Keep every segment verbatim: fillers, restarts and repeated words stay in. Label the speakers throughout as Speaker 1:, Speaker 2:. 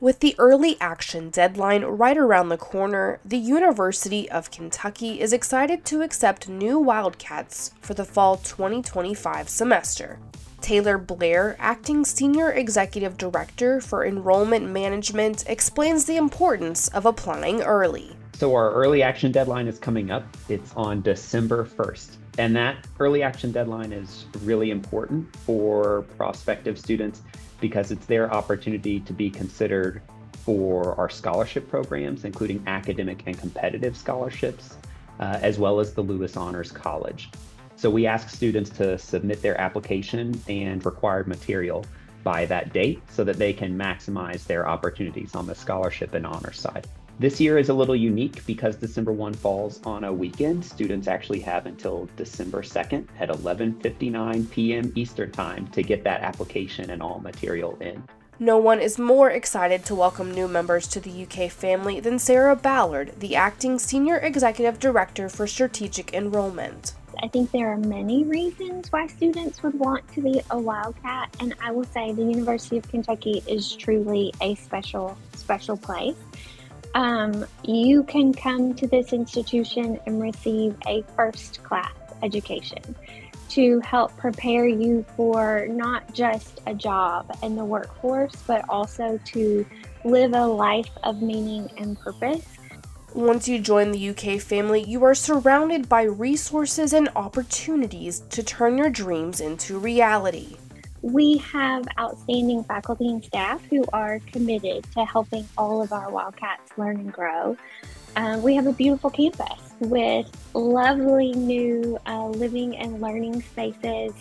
Speaker 1: With the early action deadline right around the corner, the University of Kentucky is excited to accept new Wildcats for the fall twenty twenty-five semester. Taylor Blair, Acting Senior Executive Director for Enrollment Management, explains the importance of applying early.
Speaker 2: So our early action deadline is coming up. It's on December first. And that early action deadline is really important for prospective students because it's their opportunity to be considered for our scholarship programs, including academic and competitive scholarships, uh, as well as the Lewis Honors College. So we ask students to submit their application and required material by that date so that they can maximize their opportunities on the scholarship and honors side. This year is a little unique because December first falls on a weekend. Students actually have until December second at eleven fifty-nine p m Eastern Time to get that application and all material in.
Speaker 1: No one is more excited to welcome new members to the U K family than Sarah Ballard, the Acting Senior Executive Director for Strategic Enrollment.
Speaker 3: I think there are many reasons why students would want to be a Wildcat, and I will say the University of Kentucky is truly a special, special place. Um, you can come to this institution and receive a first-class education to help prepare you for not just a job in the workforce, but also to live a life of meaning and purpose.
Speaker 1: Once you join the U K family, you are surrounded by resources and opportunities to turn your dreams into reality.
Speaker 3: We have outstanding faculty and staff who are committed to helping all of our Wildcats learn and grow. Uh, we have a beautiful campus with lovely new uh, living and learning spaces.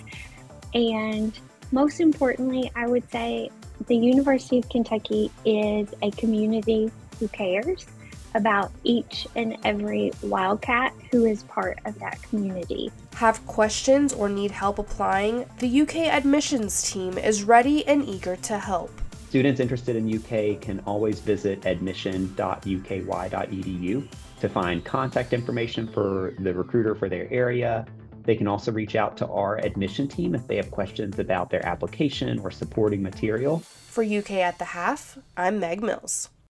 Speaker 3: And most importantly, I would say the University of Kentucky is a community who cares about each and every Wildcat who is part of that community.
Speaker 1: Have questions or need help applying? The U K admissions team is ready and eager to help.
Speaker 2: Students interested in U K can always visit admission dot u k y dot e d u to find contact information for the recruiter for their area. They can also reach out to our admission team if they have questions about their application or supporting material.
Speaker 1: For U K at the Half, I'm Meg Mills.